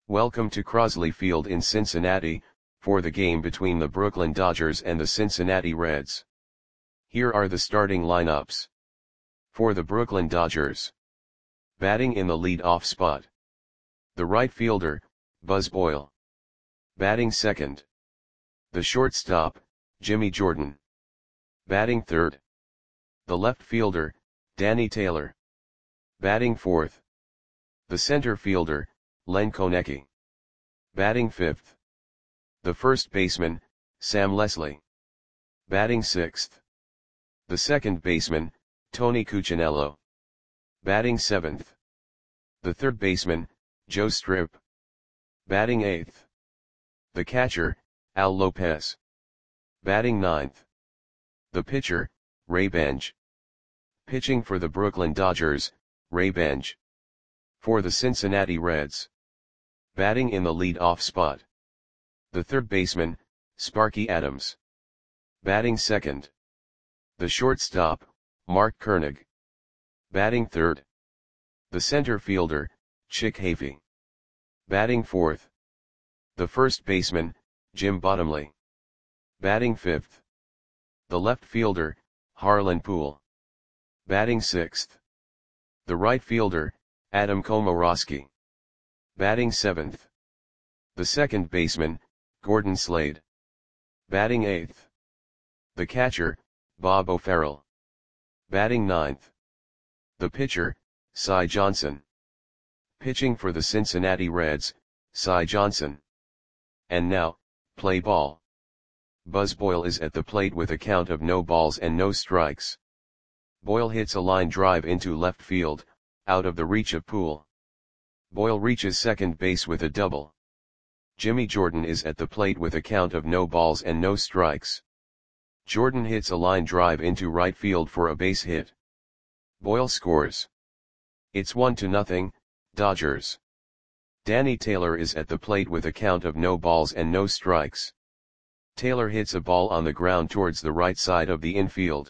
Welcome to Crosley Field in Cincinnati, for the game between the Brooklyn Dodgers and the Cincinnati Reds. Here are the starting lineups. For the Brooklyn Dodgers. Batting in the lead-off spot. The right fielder, Buzz Boyle. Batting second. The shortstop, Jimmy Jordan. Batting third. The left fielder, Danny Taylor. Batting fourth. The center fielder, Len Konecki. Batting fifth. The first baseman, Sam Leslie. Batting sixth. The second baseman, Tony Cuccinello. Batting seventh. The third baseman, Joe Strip. Batting eighth. The catcher, Al Lopez. Batting ninth. The pitcher, Ray Benj. Pitching for the Brooklyn Dodgers, Ray Benj. For the Cincinnati Reds. Batting in the lead-off spot. The third baseman, Sparky Adams. Batting second. The shortstop, Mark Koenig. Batting third. The center fielder, Chick Hafey. Batting fourth. The first baseman, Jim Bottomley. Batting fifth. The left fielder, Harlan Poole. Batting sixth. The right fielder, Adam Komoroski. Batting seventh. The second baseman, Gordon Slade. Batting eighth. The catcher, Bob O'Farrell. Batting ninth. The pitcher, Cy Johnson. Pitching for the Cincinnati Reds, Cy Johnson. And now, play ball. Buzz Boyle is at the plate with a count of no balls and no strikes. Boyle hits a line drive into left field, out of the reach of Poole. Boyle reaches second base with a double. Jimmy Jordan is at the plate with a count of no balls and no strikes. Jordan hits a line drive into right field for a base hit. Boyle scores. It's 1-0, Dodgers. Danny Taylor is at the plate with a count of no balls and no strikes. Taylor hits a ball on the ground towards the right side of the infield.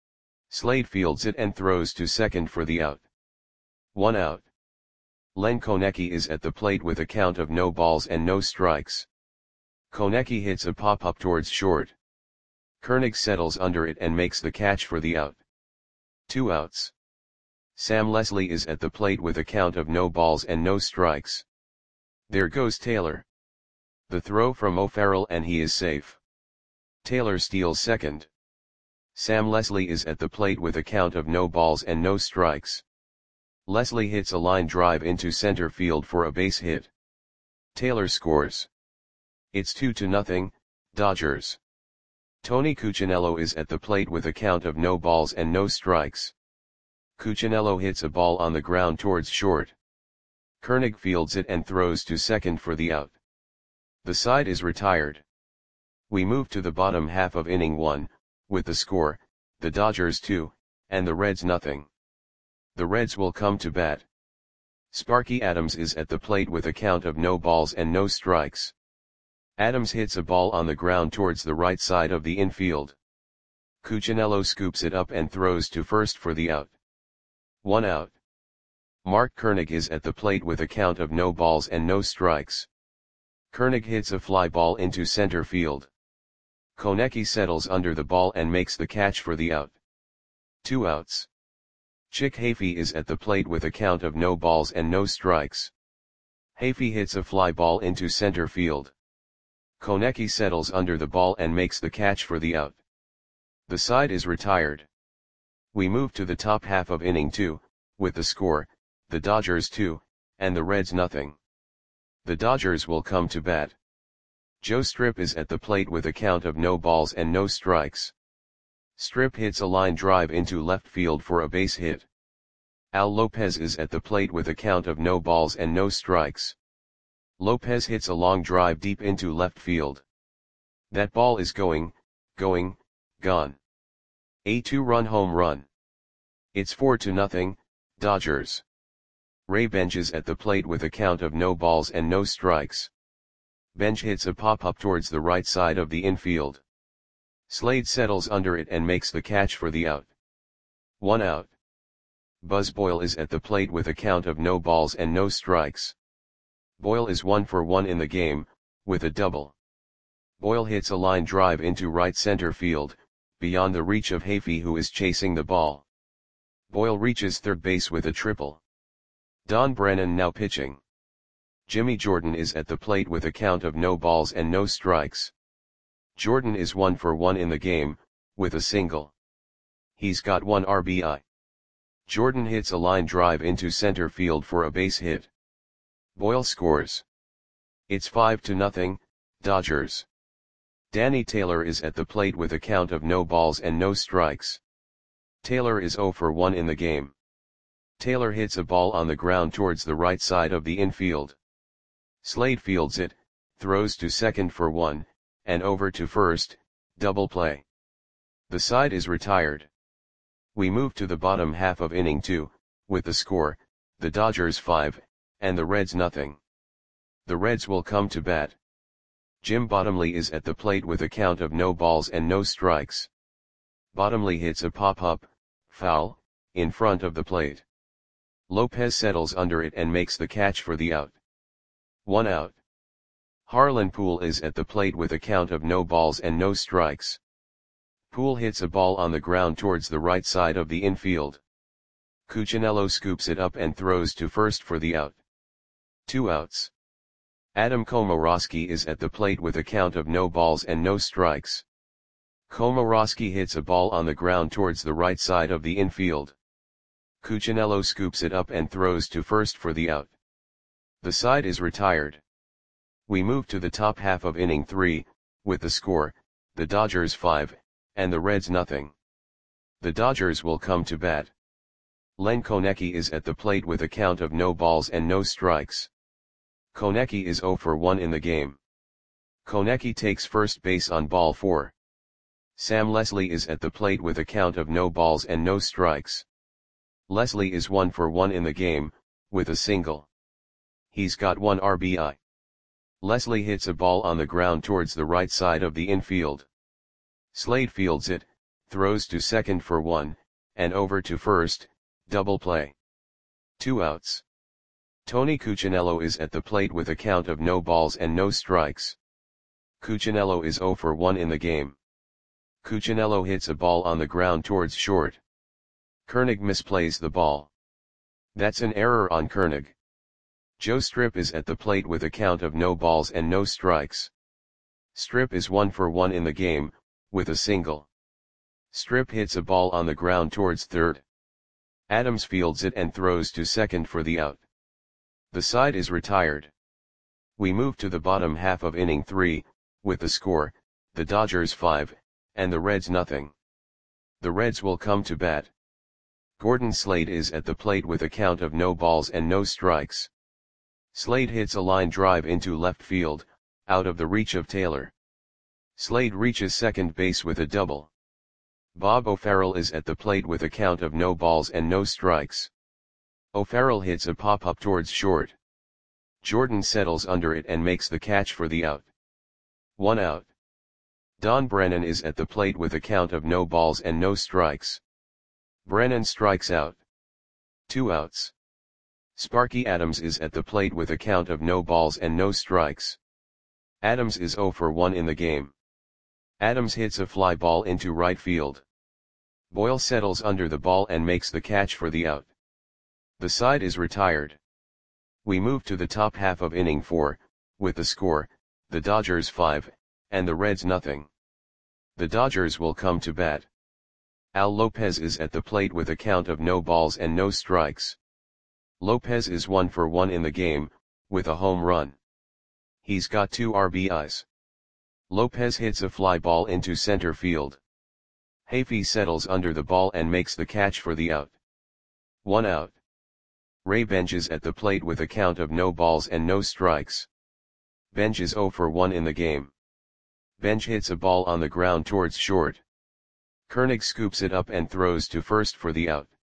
Slade fields it and throws to second for the out. 1 out. Len Konecki is at the plate with a count of no balls and no strikes. Konecki hits a pop-up towards short. Koenig settles under it and makes the catch for the out. 2 outs. Sam Leslie is at the plate with a count of no balls and no strikes. There goes Taylor. The throw from O'Farrell and he is safe. Taylor steals second. Sam Leslie is at the plate with a count of no balls and no strikes. Leslie hits a line drive into center field for a base hit. Taylor scores. It's 2-0, Dodgers. Tony Cuccinello is at the plate with a count of no balls and no strikes. Cuccinello hits a ball on the ground towards short. Koenig fields it and throws to second for the out. The side is retired. We move to the bottom half of inning 1, with the score, the Dodgers 2, and the Reds nothing. The Reds will come to bat. Sparky Adams is at the plate with a count of no balls and no strikes. Adams hits a ball on the ground towards the right side of the infield. Cuccinello scoops it up and throws to first for the out. 1 out. Mark Koenig is at the plate with a count of no balls and no strikes. Koenig hits a fly ball into center field. Konecki settles under the ball and makes the catch for the out. 2 outs. Chick Hafey is at the plate with a count of no balls and no strikes. Hafey hits a fly ball into center field. Konecki settles under the ball and makes the catch for the out. The side is retired. We move to the top half of inning 2, with the score, the Dodgers 2, and the Reds nothing. The Dodgers will come to bat. Joe Strip is at the plate with a count of no balls and no strikes. Strip hits a line drive into left field for a base hit. Al Lopez is at the plate with a count of no balls and no strikes. Lopez hits a long drive deep into left field. That ball is gone. A 2-run home run. It's 4-0, Dodgers. Ray Benj is at the plate with a count of no balls and no strikes. Benj hits a pop-up towards the right side of the infield. Slade settles under it and makes the catch for the out. 1 out. Buzz Boyle is at the plate with a count of no balls and no strikes. Boyle is 1 for 1 in the game, with a double. Boyle hits a line drive into right center field, beyond the reach of Hafey, who is chasing the ball. Boyle reaches third base with a triple. Don Brennan now pitching. Jimmy Jordan is at the plate with a count of no balls and no strikes. Jordan is 1 for 1 in the game, with a single. He's got 1 RBI. Jordan hits a line drive into center field for a base hit. Boyle scores. It's 5-0, Dodgers. Danny Taylor is at the plate with a count of no balls and no strikes. Taylor is 0 for 1 in the game. Taylor hits a ball on the ground towards the right side of the infield. Slade fields it, throws to second for 1, and over to first, double play. The side is retired. We move to the bottom half of inning 2, with the score, the Dodgers 5, and the Reds nothing. The Reds will come to bat. Jim Bottomley is at the plate with a count of no balls and no strikes. Bottomley hits a pop-up, foul, in front of the plate. Lopez settles under it and makes the catch for the out. 1 out. Harlan Poole is at the plate with a count of no balls and no strikes. Poole hits a ball on the ground towards the right side of the infield. Cuccinello scoops it up and throws to first for the out. 2 outs. Adam Komoroski is at the plate with a count of no balls and no strikes. Komoroski hits a ball on the ground towards the right side of the infield. Cuccinello scoops it up and throws to first for the out. The side is retired. We move to the top half of inning 3, with the score, the Dodgers 5, and the Reds nothing. The Dodgers will come to bat. Len Konecki is at the plate with a count of no balls and no strikes. Konecki is 0 for 1 in the game. Konecki takes first base on ball 4. Sam Leslie is at the plate with a count of no balls and no strikes. Leslie is 1 for 1 in the game, with a single. He's got 1 RBI. Leslie hits a ball on the ground towards the right side of the infield. Slade fields it, throws to second for 1, and over to first, double play. 2 outs. Tony Cuccinello is at the plate with a count of no balls and no strikes. Cuccinello is 0 for 1 in the game. Cuccinello hits a ball on the ground towards short. Koenig misplays the ball. That's an error on Koenig. Joe Strip is at the plate with a count of no balls and no strikes. Strip is 1 for 1 in the game, with a single. Strip hits a ball on the ground towards third. Adams fields it and throws to second for the out. The side is retired. We move to the bottom half of inning 3, with the score, the Dodgers 5, and the Reds nothing. The Reds will come to bat. Gordon Slade is at the plate with a count of no balls and no strikes. Slade hits a line drive into left field, out of the reach of Taylor. Slade reaches second base with a double. Bob O'Farrell is at the plate with a count of no balls and no strikes. O'Farrell hits a pop-up towards short. Jordan settles under it and makes the catch for the out. 1 out. Don Brennan is at the plate with a count of no balls and no strikes. Brennan strikes out. 2 outs. Sparky Adams is at the plate with a count of no balls and no strikes. Adams is 0 for 1 in the game. Adams hits a fly ball into right field. Boyle settles under the ball and makes the catch for the out. The side is retired. We move to the top half of inning 4, with the score, the Dodgers 5, and the Reds nothing. The Dodgers will come to bat. Al Lopez is at the plate with a count of no balls and no strikes. Lopez is 1 for 1 in the game, with a home run. He's got 2 RBIs. Lopez hits a fly ball into center field. Hafey settles under the ball and makes the catch for the out. 1 out. Ray Benj is at the plate with a count of no balls and no strikes. Benj is 0 for 1 in the game. Benj hits a ball on the ground towards short. Koenig scoops it up and throws to first for the out.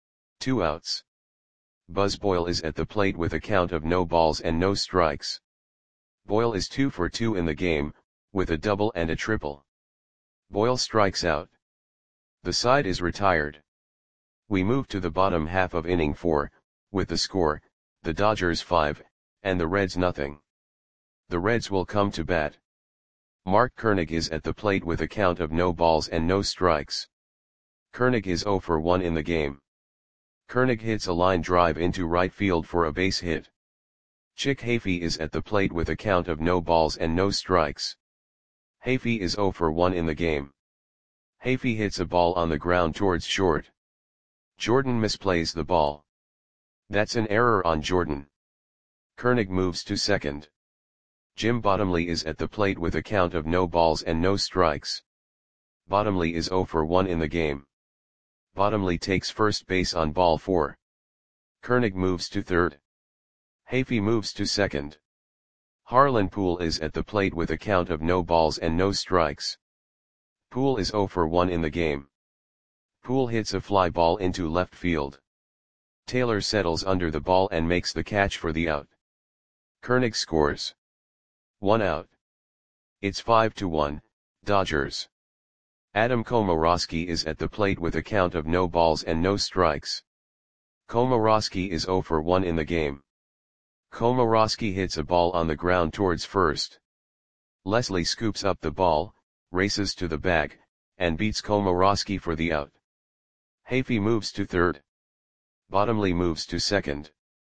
2 outs. Buzz Boyle is at the plate with a count of no balls and no strikes. Boyle is 2 for 2 in the game, with a double and a triple. Boyle strikes out. The side is retired. We move to the bottom half of inning 4, with the score, the Dodgers 5, and the Reds nothing. The Reds will come to bat. Mark Koenig is at the plate with a count of no balls and no strikes. Koenig is 0 for 1 in the game. Koenig hits a line drive into right field for a base hit. Chick Hafey is at the plate with a count of no balls and no strikes. Hafey is 0 for 1 in the game. Hafey hits a ball on the ground towards short. Jordan misplays the ball. That's an error on Jordan. Koenig moves to second. Jim Bottomley is at the plate with a count of no balls and no strikes. Bottomley is 0 for 1 in the game. Bottomley takes first base on ball 4. Koenig moves to third. Hafey moves to second. Harlan Poole is at the plate with a count of no balls and no strikes. Poole is 0 for 1 in the game. Poole hits a fly ball into left field. Taylor settles under the ball and makes the catch for the out. Koenig scores. 1 out. It's 5-1, Dodgers. Adam Komoroski is at the plate with a count of no balls and no strikes. Komoroski is 0 for 1 in the game. Komoroski hits a ball on the ground towards first. Leslie scoops up the ball, races to the bag, and beats Komoroski for the out. Hafey moves to third. Bottomley moves to second.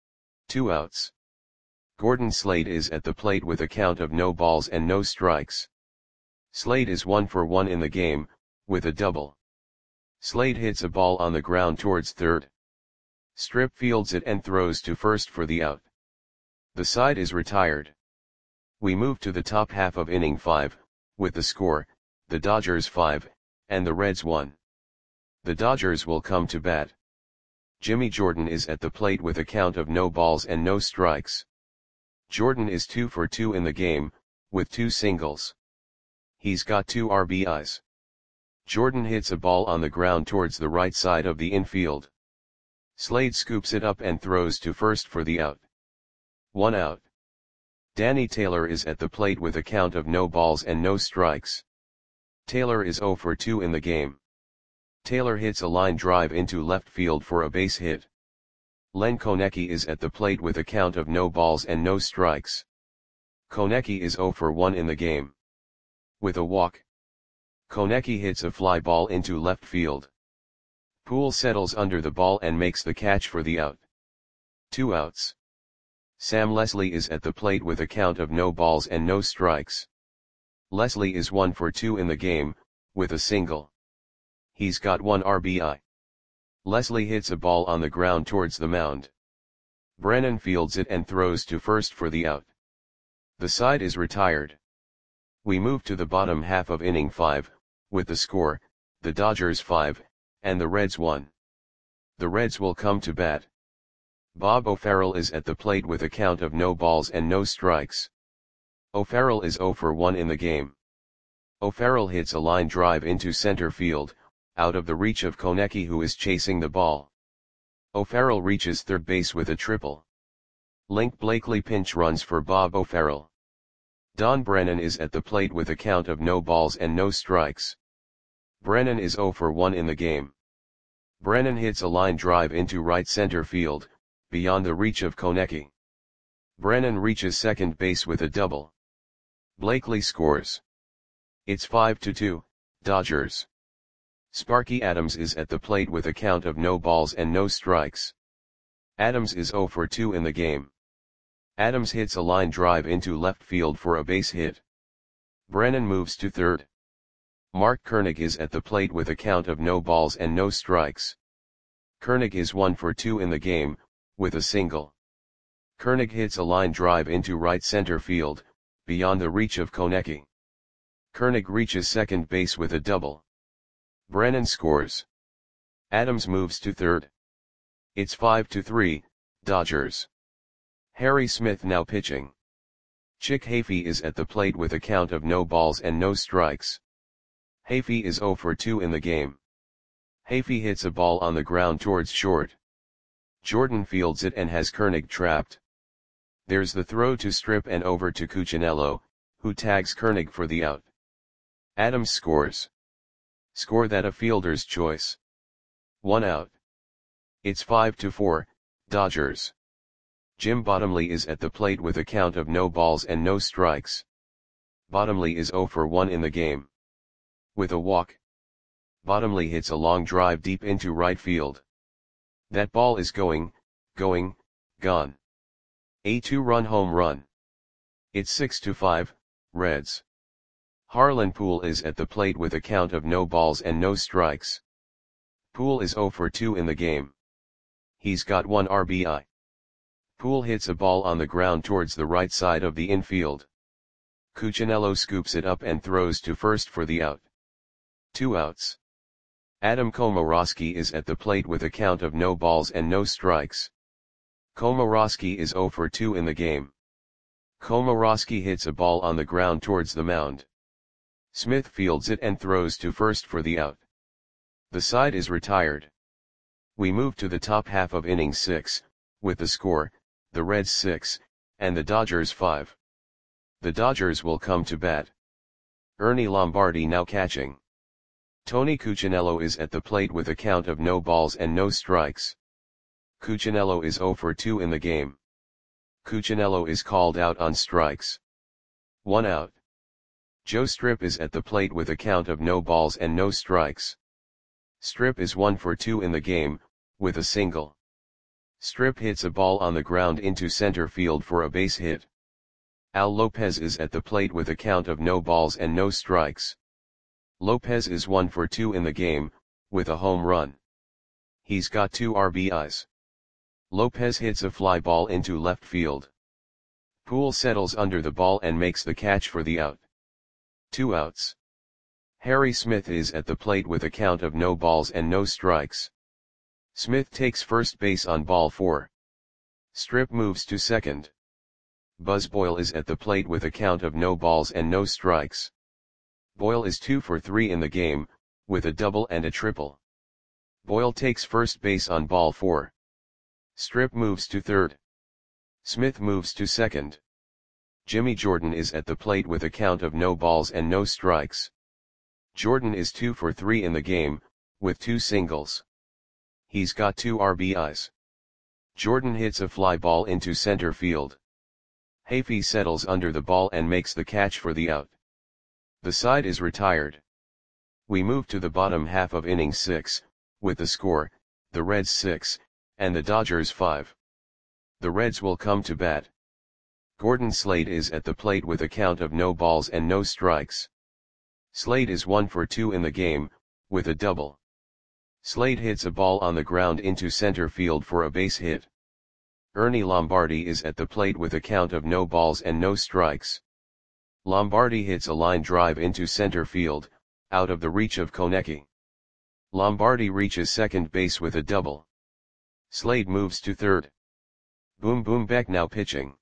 2 outs. Gordon Slade is at the plate with a count of no balls and no strikes. Slade is 1 for 1 in the game, with a double. Slade hits a ball on the ground towards third. Strip fields it and throws to first for the out. The side is retired. We move to the top half of inning 5, with the score, the Dodgers 5, and the Reds 1. The Dodgers will come to bat. Jimmy Jordan is at the plate with a count of no balls and no strikes. Jordan is 2 for 2 in the game, with 2 singles. He's got 2 RBIs. Jordan hits a ball on the ground towards the right side of the infield. Slade scoops it up and throws to first for the out. 1 out. Danny Taylor is at the plate with a count of no balls and no strikes. Taylor is 0 for 2 in the game. Taylor hits a line drive into left field for a base hit. Len Konecki is at the plate with a count of no balls and no strikes. Konecki is 0 for 1 in the game. With a walk, Konecki hits a fly ball into left field. Poole settles under the ball and makes the catch for the out. 2 outs. Sam Leslie is at the plate with a count of no balls and no strikes. Leslie is 1 for 2 in the game, with a single. He's got 1 RBI. Leslie hits a ball on the ground towards the mound. Brennan fields it and throws to first for the out. The side is retired. We move to the bottom half of inning 5, with the score, the Dodgers 5, and the Reds 1. The Reds will come to bat. Bob O'Farrell is at the plate with a count of no balls and no strikes. O'Farrell is 0 for 1 in the game. O'Farrell hits a line drive into center field, out of the reach of Konecki, who is chasing the ball. O'Farrell reaches third base with a triple. Link Blakely pinch runs for Bob O'Farrell. Don Brennan is at the plate with a count of no balls and no strikes. Brennan is 0 for 1 in the game. Brennan hits a line drive into right center field, beyond the reach of Konecki. Brennan reaches second base with a double. Blakely scores. It's 5-2, Dodgers. Sparky Adams is at the plate with a count of no balls and no strikes. Adams is 0 for 2 in the game. Adams hits a line drive into left field for a base hit. Brennan moves to third. Mark Koenig is at the plate with a count of no balls and no strikes. Koenig is 1 for 2 in the game, with a single. Koenig hits a line drive into right center field, beyond the reach of Konecki. Koenig reaches second base with a double. Brennan scores. Adams moves to third. It's 5-3, Dodgers. Harry Smith now pitching. Chick Hafey is at the plate with a count of no balls and no strikes. Hafey is 0 for 2 in the game. Hafey hits a ball on the ground towards short. Jordan fields it and has Koenig trapped. There's the throw to Strip and over to Cuccinello, who tags Koenig for the out. Adams scores. Score that a fielder's choice. 1 out. It's 5-4, Dodgers. Jim Bottomley is at the plate with a count of no balls and no strikes. Bottomley is 0 for 1 in the game. With a walk, Bottomley hits a long drive deep into right field. That ball is gone. A 2-run home run. It's 6-5, Reds. Harlan Poole is at the plate with a count of no balls and no strikes. Poole is 0 for 2 in the game. He's got 1 RBI. Poole hits a ball on the ground towards the right side of the infield. Cuccinello scoops it up and throws to first for the out. 2 outs. Adam Komorowski is at the plate with a count of no balls and no strikes. Komorowski is 0 for 2 in the game. Komorowski hits a ball on the ground towards the mound. Smith fields it and throws to first for the out. The side is retired. We move to the top half of inning 6, with the score, the Reds 6, and the Dodgers 5. The Dodgers will come to bat. Ernie Lombardi now catching. Tony Cuccinello is at the plate with a count of no balls and no strikes. Cuccinello is 0 for 2 in the game. Cuccinello is called out on strikes. 1 out. Joe Strip is at the plate with a count of no balls and no strikes. Strip is 1 for 2 in the game, with a single. Strip hits a ball on the ground into center field for a base hit. Al Lopez is at the plate with a count of no balls and no strikes. Lopez is 1 for 2 in the game, with a home run. He's got 2 RBIs. Lopez hits a fly ball into left field. Poole settles under the ball and makes the catch for the out. 2 outs. Harry Smith is at the plate with a count of no balls and no strikes. Smith takes first base on ball 4. Strip moves to second. Buzz Boyle is at the plate with a count of no balls and no strikes. Boyle is 2 for 3 in the game, with a double and a triple. Boyle takes first base on ball 4. Strip moves to third. Smith moves to second. Jimmy Jordan is at the plate with a count of no balls and no strikes. Jordan is 2 for 3 in the game, with 2 singles. He's got 2 RBIs. Jordan hits a fly ball into center field. Hafey settles under the ball and makes the catch for the out. The side is retired. We move to the bottom half of inning 6, with the score, the Reds 6, and the Dodgers 5. The Reds will come to bat. Gordon Slade is at the plate with a count of no balls and no strikes. Slade is 1 for 2 in the game, with a double. Slade hits a ball on the ground into center field for a base hit. Ernie Lombardi is at the plate with a count of no balls and no strikes. Lombardi hits a line drive into center field, out of the reach of Konecki. Lombardi reaches second base with a double. Slade moves to third. Boom Boom Beck now pitching.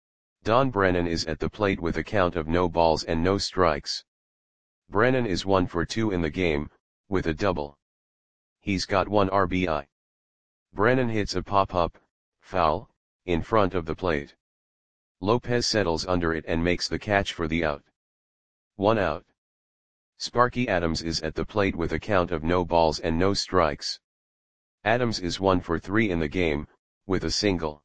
Don Brennan is at the plate with a count of no balls and no strikes. Brennan is 1 for 2 in the game, with a double. He's got 1 RBI. Brennan hits a pop-up, foul, in front of the plate. Lopez settles under it and makes the catch for the out. 1 out. Sparky Adams is at the plate with a count of no balls and no strikes. Adams is 1 for 3 in the game, with a single.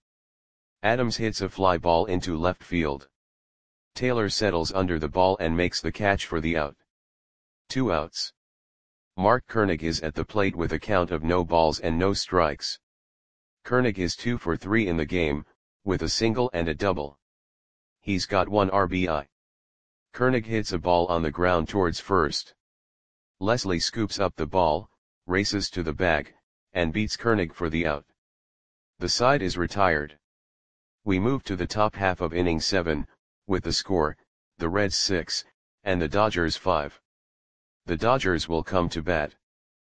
Adams hits a fly ball into left field. Taylor settles under the ball and makes the catch for the out. 2 outs. Mark Koenig is at the plate with a count of no balls and no strikes. Koenig is 2 for 3 in the game, with a single and a double. He's got 1 RBI. Koenig hits a ball on the ground towards first. Leslie scoops up the ball, races to the bag, and beats Koenig for the out. The side is retired. We move to the top half of inning 7, with the score, the Reds 6, and the Dodgers 5. The Dodgers will come to bat.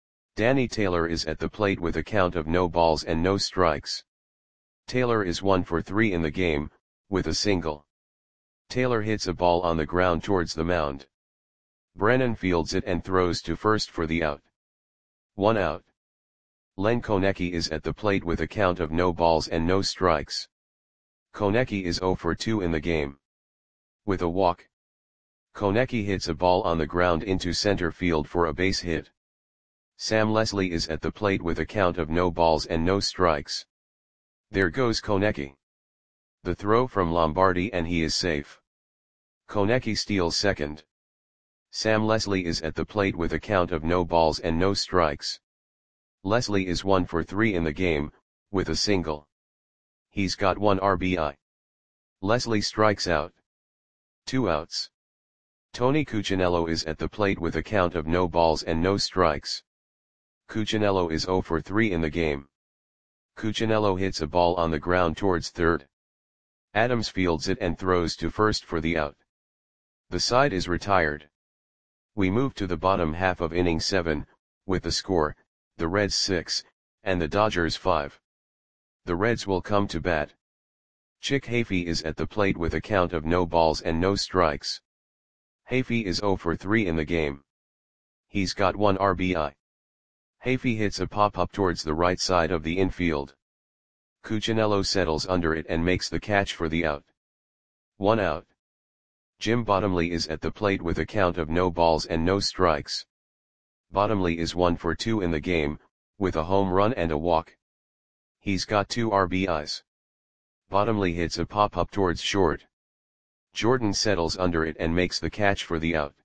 Danny Taylor is at the plate with a count of no balls and no strikes. Taylor is 1 for 3 in the game, with a single. Taylor hits a ball on the ground towards the mound. Brennan fields it and throws to first for the out. 1 out. Len Konecki is at the plate with a count of no balls and no strikes. Konecki is 0 for 2 in the game. With a walk, Konecki hits a ball on the ground into center field for a base hit. Sam Leslie is at the plate with a count of no balls and no strikes. There goes Konecki. The throw from Lombardi and he is safe. Konecki steals second. Sam Leslie is at the plate with a count of no balls and no strikes. Leslie is 1 for 3 in the game, with a single. He's got 1 RBI. Leslie strikes out. 2 outs. Tony Cuccinello is at the plate with a count of no balls and no strikes. Cuccinello is 0 for 3 in the game. Cuccinello hits a ball on the ground towards third. Adams fields it and throws to first for the out. The side is retired. We move to the bottom half of inning 7, with the score, the Reds 6, and the Dodgers 5. The Reds will come to bat. Chick Hafey is at the plate with a count of no balls and no strikes. Hafey is 0 for 3 in the game. He's got 1 RBI. Hafey hits a pop-up towards the right side of the infield. Cuccinello settles under it and makes the catch for the out. 1 out. Jim Bottomley is at the plate with a count of no balls and no strikes. Bottomley is 1 for 2 in the game, with a home run and a walk. He's got 2 RBIs. Bottomley hits a pop-up towards short. Jordan settles under it and makes the catch for the out.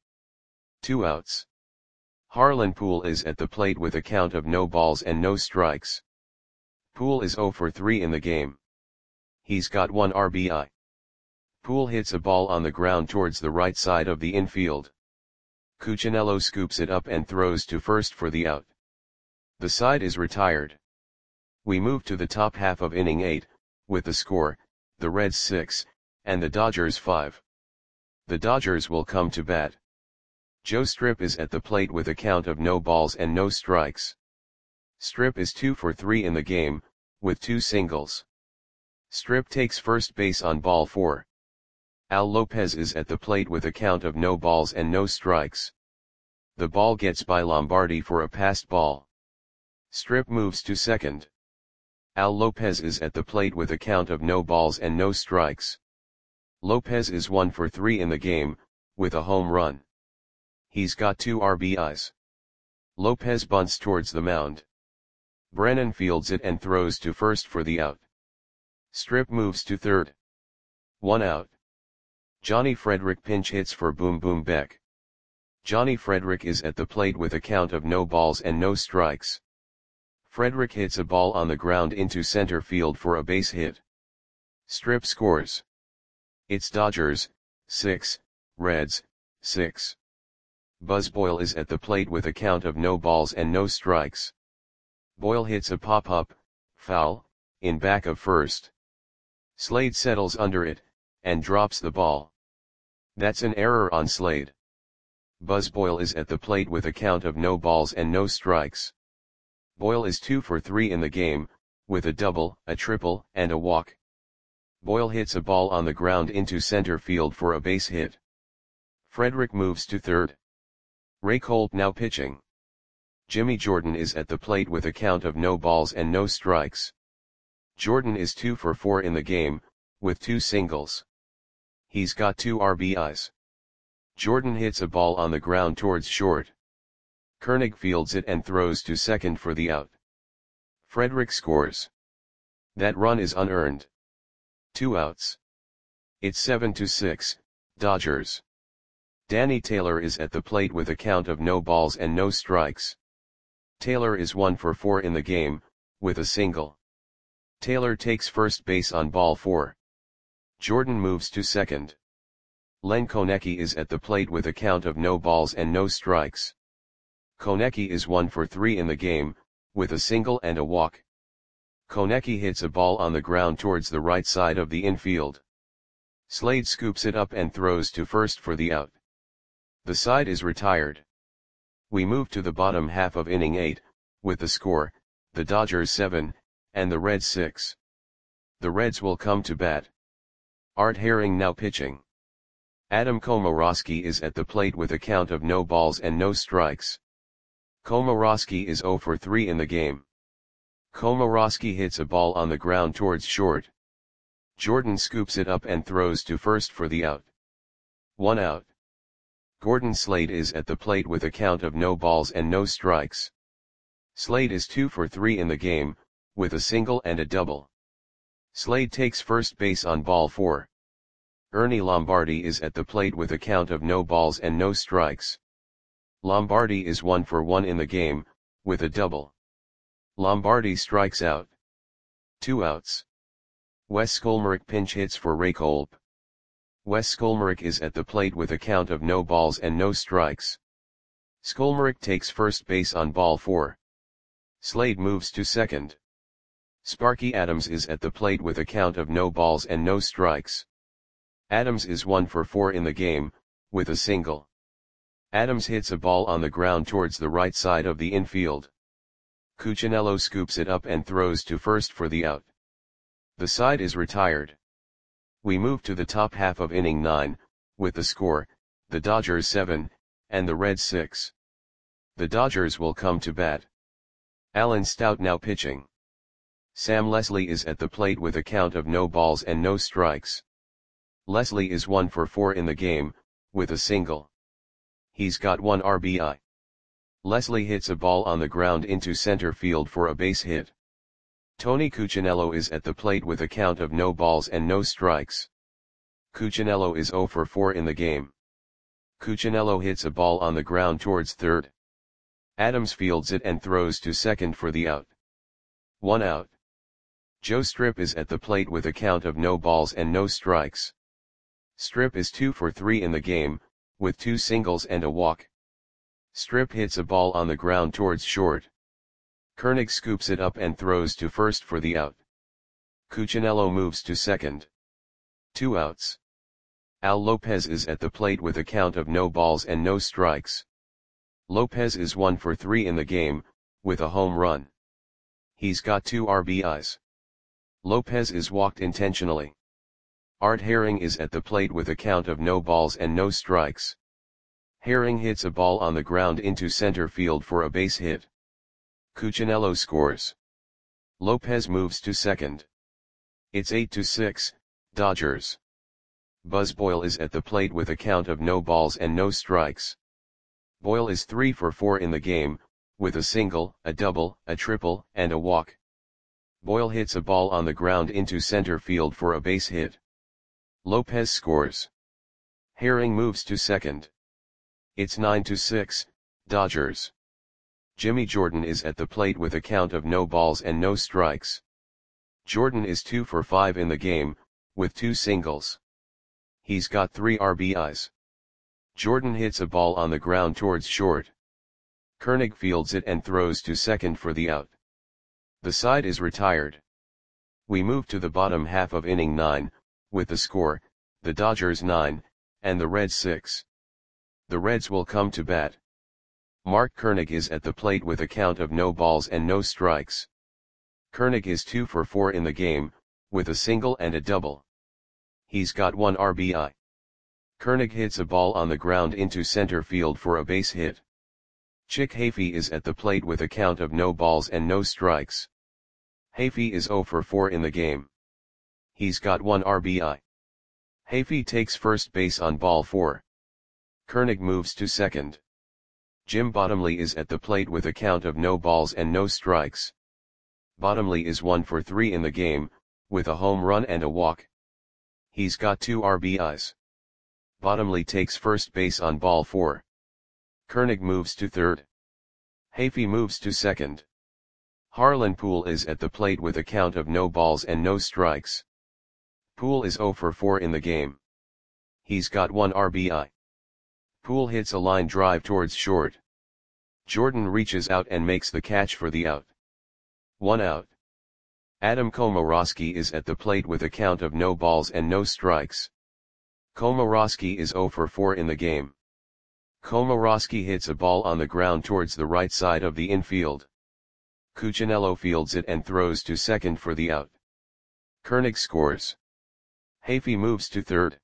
2 outs. Harlan Poole is at the plate with a count of no balls and no strikes. Poole is 0 for 3 in the game. He's got 1 RBI. Poole hits a ball on the ground towards the right side of the infield. Cuccinello scoops it up and throws to first for the out. The side is retired. We move to the top half of inning 8, with the score, the Reds 6, and the Dodgers 5. The Dodgers will come to bat. Joe Strip is at the plate with a count of no balls and no strikes. Strip is 2 for 3 in the game, with 2 singles. Strip takes first base on ball 4. Al Lopez is at the plate with a count of no balls and no strikes. The ball gets by Lombardi for a passed ball. Strip moves to second. Al Lopez is at the plate with a count of no balls and no strikes. Lopez is 1 for 3 in the game, with a home run. He's got 2 RBIs. Lopez bunts towards the mound. Brennan fields it and throws to first for the out. Strip moves to third. 1 out. Johnny Frederick pinch hits for Boom Boom Beck. Johnny Frederick is at the plate with a count of no balls and no strikes. Frederick hits a ball on the ground into center field for a base hit. Strip scores. It's Dodgers, 6, Reds, 6. Buzz Boyle is at the plate with a count of no balls and no strikes. Boyle hits a pop-up, foul, in back of first. Slade settles under it, and drops the ball. That's an error on Slade. Buzz Boyle is at the plate with a count of no balls and no strikes. Boyle is 2 for 3 in the game, with a double, a triple, and a walk. Boyle hits a ball on the ground into center field for a base hit. Frederick moves to third. Ray Colt now pitching. Jimmy Jordan is at the plate with a count of no balls and no strikes. Jordan is 2 for 4 in the game, with 2 singles. He's got 2 RBIs. Jordan hits a ball on the ground towards short. Koenig fields it and throws to second for the out. Frederick scores. That run is unearned. 2 outs. It's 7-6, Dodgers. Danny Taylor is at the plate with a count of no balls and no strikes. Taylor is 1 for 4 in the game, with a single. Taylor takes first base on ball 4. Jordan moves to second. Len Konecki is at the plate with a count of no balls and no strikes. Konecki is 1 for 3 in the game, with a single and a walk. Konecki hits a ball on the ground towards the right side of the infield. Slade scoops it up and throws to first for the out. The side is retired. We move to the bottom half of inning 8, with the score, the Dodgers 7, and the Reds 6. The Reds will come to bat. Art Herring now pitching. Adam Komorowski is at the plate with a count of no balls and no strikes. Komorowski is 0 for 3 in the game. Komorowski hits a ball on the ground towards short. Jordan scoops it up and throws to first for the out. 1 out. Gordon Slade is at the plate with a count of no balls and no strikes. Slade is 2 for 3 in the game, with a single and a double. Slade takes first base on ball 4. Ernie Lombardi is at the plate with a count of no balls and no strikes. Lombardi is 1 for 1 in the game, with a double. Lombardi strikes out. 2 outs. Wes Skolmerick pinch hits for Ray Kolb. Wes Skolmerick is at the plate with a count of no balls and no strikes. Skolmerick takes first base on ball 4. Slade moves to second. Sparky Adams is at the plate with a count of no balls and no strikes. Adams is 1 for 4 in the game, with a single. Adams hits a ball on the ground towards the right side of the infield. Cuccinello scoops it up and throws to first for the out. The side is retired. We move to the top half of inning 9, with the score, the Dodgers 7, and the Reds 6. The Dodgers will come to bat. Alan Stout now pitching. Sam Leslie is at the plate with a count of no balls and no strikes. Leslie is 1 for 4 in the game, with a single. He's got 1 RBI. Leslie hits a ball on the ground into center field for a base hit. Tony Cuccinello is at the plate with a count of no balls and no strikes. Cuccinello is 0 for 4 in the game. Cuccinello hits a ball on the ground towards third. Adams fields it and throws to second for the out. 1 out. Joe Strip is at the plate with a count of no balls and no strikes. Strip is 2 for 3 in the game, with 2 singles and a walk. Strip hits a ball on the ground towards short. Koenig scoops it up and throws to first for the out. Cuccinello moves to second. 2 outs. Al Lopez is at the plate with a count of no balls and no strikes. Lopez is 1 for 3 in the game, with a home run. He's got 2 RBIs. Lopez is walked intentionally. Art Herring is at the plate with a count of no balls and no strikes. Herring hits a ball on the ground into center field for a base hit. Cuccinello scores. Lopez moves to second. It's 8-6, Dodgers. Buzz Boyle is at the plate with a count of no balls and no strikes. Boyle is 3 for 4 in the game, with a single, a double, a triple, and a walk. Boyle hits a ball on the ground into center field for a base hit. Lopez scores. Herring moves to second. It's 9-6, Dodgers. Jimmy Jordan is at the plate with a count of no balls and no strikes. Jordan is 2 for 5 in the game, with 2 singles. He's got 3 RBIs. Jordan hits a ball on the ground towards short. Koenig fields it and throws to second for the out. The side is retired. We move to the bottom half of inning 9, with the score, the Dodgers 9, and the Reds 6. The Reds will come to bat. Mark Koenig is at the plate with a count of no balls and no strikes. Koenig is 2 for 4 in the game, with a single and a double. He's got 1 RBI. Koenig hits a ball on the ground into center field for a base hit. Chick Hafey is at the plate with a count of no balls and no strikes. Hafey is 0 for 4 in the game. He's got 1 RBI. Hafey takes first base on ball 4. Koenig moves to second. Jim Bottomley is at the plate with a count of no balls and no strikes. Bottomley is 1 for 3 in the game, with a home run and a walk. He's got 2 RBIs. Bottomley takes first base on ball 4. Koenig moves to third. Hafey moves to second. Harlan Poole is at the plate with a count of no balls and no strikes. Poole is 0 for 4 in the game. He's got 1 RBI. Poole hits a line drive towards short. Jordan reaches out and makes the catch for the out. 1 out. Adam Komorowski is at the plate with a count of no balls and no strikes. Komorowski is 0 for 4 in the game. Komorowski hits a ball on the ground towards the right side of the infield. Cuccinello fields it and throws to second for the out. Koenig scores. Hafey moves to third.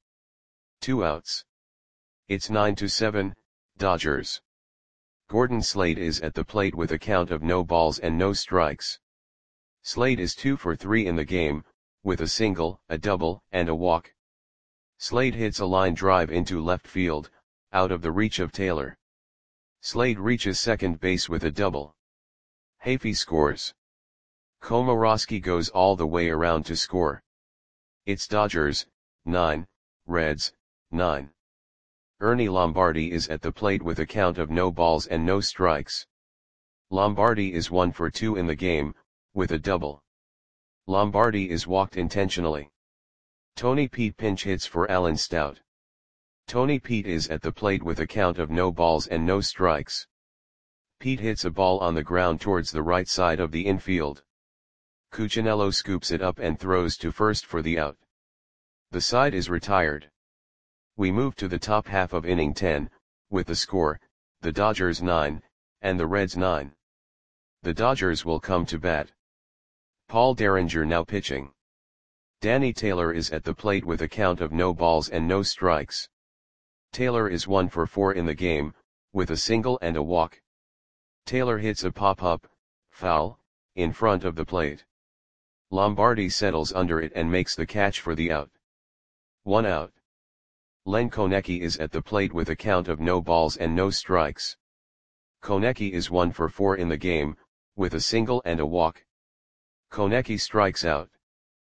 2 outs. It's 9-7, Dodgers. Gordon Slade is at the plate with a count of no balls and no strikes. Slade is 2 for 3 in the game, with a single, a double, and a walk. Slade hits a line drive into left field, out of the reach of Taylor. Slade reaches second base with a double. Hafey scores. Komoroski goes all the way around to score. It's Dodgers, 9, Reds, 9. Ernie Lombardi is at the plate with a count of no balls and no strikes. Lombardi is 1 for 2 in the game, with a double. Lombardi is walked intentionally. Tony Pete pinch hits for Alan Stout. Tony Pete is at the plate with a count of no balls and no strikes. Pete hits a ball on the ground towards the right side of the infield. Cuccinello scoops it up and throws to first for the out. The side is retired. We move to the top half of inning 10, with the score, the Dodgers 9, and the Reds 9. The Dodgers will come to bat. Paul Derringer now pitching. Danny Taylor is at the plate with a count of no balls and no strikes. Taylor is 1 for 4 in the game, with a single and a walk. Taylor hits a pop-up, foul, in front of the plate. Lombardi settles under it and makes the catch for the out. 1 out. Len Konecki is at the plate with a count of no balls and no strikes. Konecki is 1 for 4 in the game, with a single and a walk. Konecki strikes out.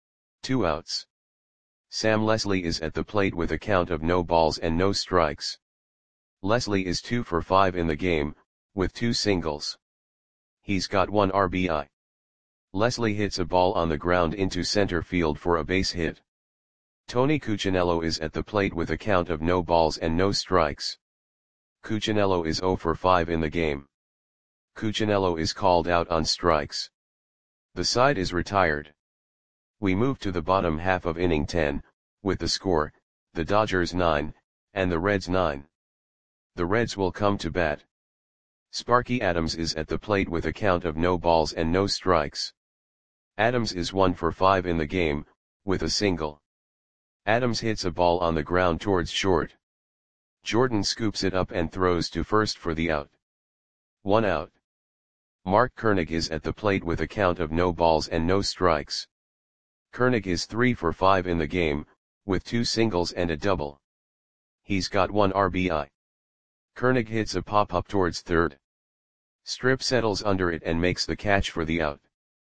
2 outs. Sam Leslie is at the plate with a count of no balls and no strikes. Leslie is 2 for 5 in the game, with 2 singles. He's got 1 RBI. Leslie hits a ball on the ground into center field for a base hit. Tony Cuccinello is at the plate with a count of no balls and no strikes. Cuccinello is 0 for 5 in the game. Cuccinello is called out on strikes. The side is retired. We move to the bottom half of inning 10, with the score, the Dodgers 9, and the Reds 9. The Reds will come to bat. Sparky Adams is at the plate with a count of no balls and no strikes. Adams is 1 for 5 in the game, with a single. Adams hits a ball on the ground towards short. Jordan scoops it up and throws to first for the out. 1 out. Mark Koenig is at the plate with a count of no balls and no strikes. Koenig is 3 for 5 in the game, with 2 singles and a double. He's got 1 RBI. Koenig hits a pop-up towards third. Strip settles under it and makes the catch for the out.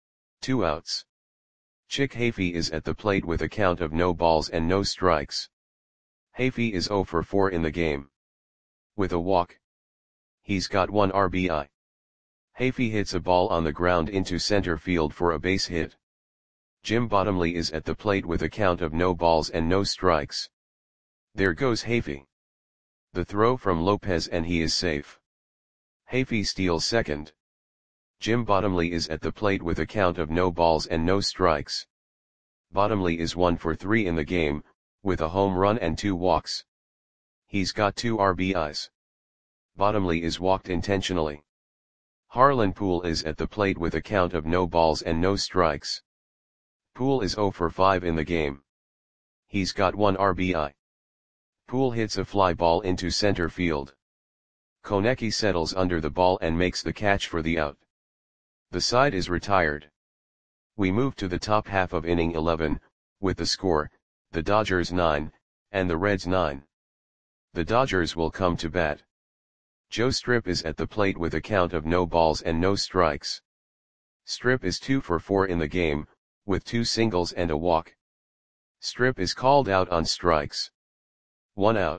2 outs. Chick Hafey is at the plate with a count of no balls and no strikes. Hafey is 0 for 4 in the game. With a walk. He's got 1 RBI. Hafey hits a ball on the ground into center field for a base hit. Jim Bottomley is at the plate with a count of no balls and no strikes. There goes Hafey. The throw from Lopez and he is safe. Hafey steals second. Jim Bottomley is at the plate with a count of no balls and no strikes. Bottomley is 1 for 3 in the game, with a home run and 2 walks. He's got 2 RBIs. Bottomley is walked intentionally. Harlan Poole is at the plate with a count of no balls and no strikes. Poole is 0 for 5 in the game. He's got 1 RBI. Poole hits a fly ball into center field. Konecki settles under the ball and makes the catch for the out. The side is retired. We move to the top half of inning 11, with the score, the Dodgers 9, and the Reds 9. The Dodgers will come to bat. Joe Strip is at the plate with a count of no balls and no strikes. Strip is 2 for 4 in the game, with 2 singles and a walk. Strip is called out on strikes. 1 out.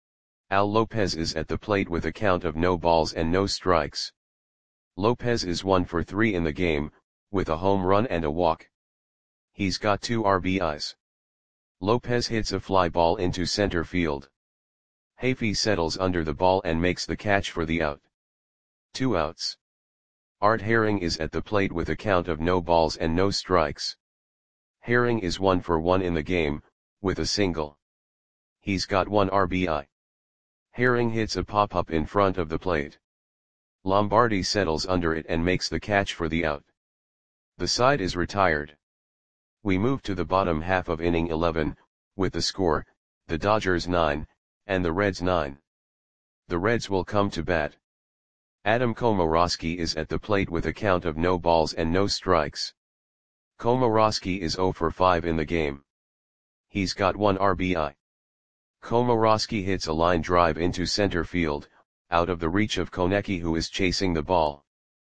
Al Lopez is at the plate with a count of no balls and no strikes. Lopez is 1 for 3 in the game, with a home run and a walk. He's got 2 RBIs. Lopez hits a fly ball into center field. Hafey settles under the ball and makes the catch for the out. 2 outs. Art Herring is at the plate with a count of no balls and no strikes. Herring is 1 for 1 in the game, with a single. He's got 1 RBI. Herring hits a pop-up in front of the plate. Lombardi settles under it and makes the catch for the out. The side is retired. We move to the bottom half of inning 11, with the score, the Dodgers 9, and the Reds 9. The Reds will come to bat. Adam Komoroski is at the plate with a count of no balls and no strikes. Komoroski is 0 for 5 in the game. He's got 1 RBI. Komoroski hits a line drive into center field, out of the reach of Konecki who is chasing the ball.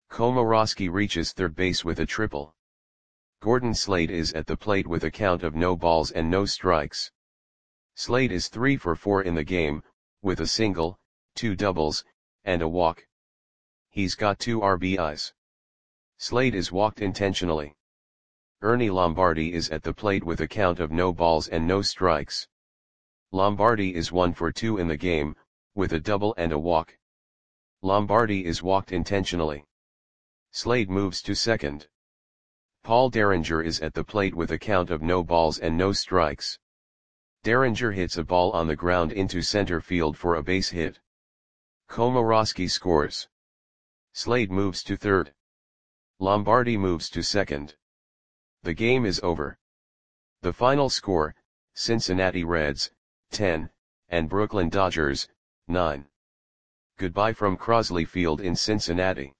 Komorowski reaches third base with a triple. Gordon Slade is at the plate with a count of no balls and no strikes. Slade is 3 for 4 in the game, with a single, 2 doubles, and a walk. He's got 2 RBIs. Slade is walked intentionally. Ernie Lombardi is at the plate with a count of no balls and no strikes. Lombardi is 1 for 2 in the game, with a double and a walk. Lombardi is walked intentionally. Slade moves to second. Paul Derringer is at the plate with a count of no balls and no strikes. Derringer hits a ball on the ground into center field for a base hit. Komorowski scores. Slade moves to third. Lombardi moves to second. The game is over. The final score, Cincinnati Reds, 10, and Brooklyn Dodgers, 9. Goodbye from Crosley Field in Cincinnati.